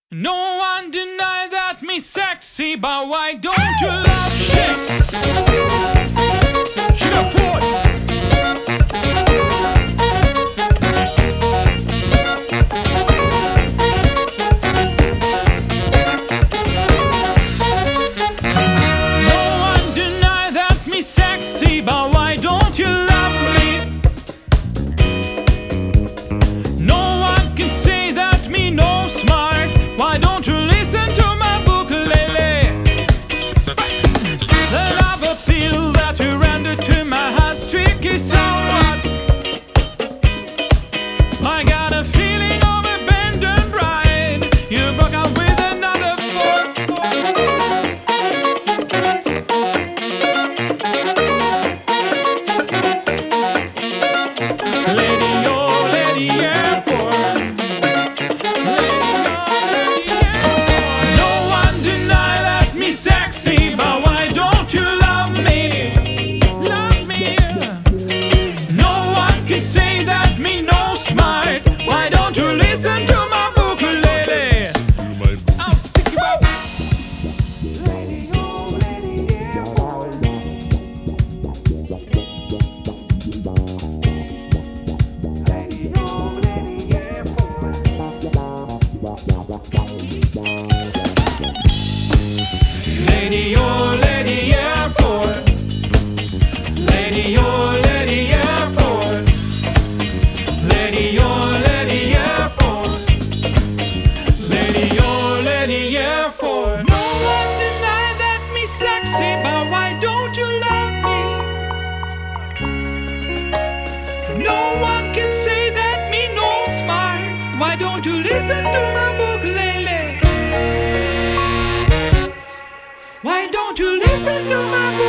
No one deny that me sexy, but why don't you love shit? She got four. No one deny that me sexy, but why don't you love me? No one can say that me no smart. Why don't you listen to my ukulele? The love appeal that you render to my heart's tricky somewhat. I got a feeling of abandoned pride. You broke up with another fool. Lady, oh lady, yeah, for sexy, but why don't you love me? Love me. No one can say that me no smart. Why don't you listen to my ukulele? I'll stick you up. Lady, oh lady, yeah, boy. Lady, oh lady, yeah, boy. Lady, oh lady, yeah, for lady, oh lady, yeah, for lady, oh lady, yeah, for lady, oh lady, yeah, for. No one deny that me sexy, but why don't you love me? No one can say that me no smart. Why don't you listen to my ukulele? Why don't you listen to my voice?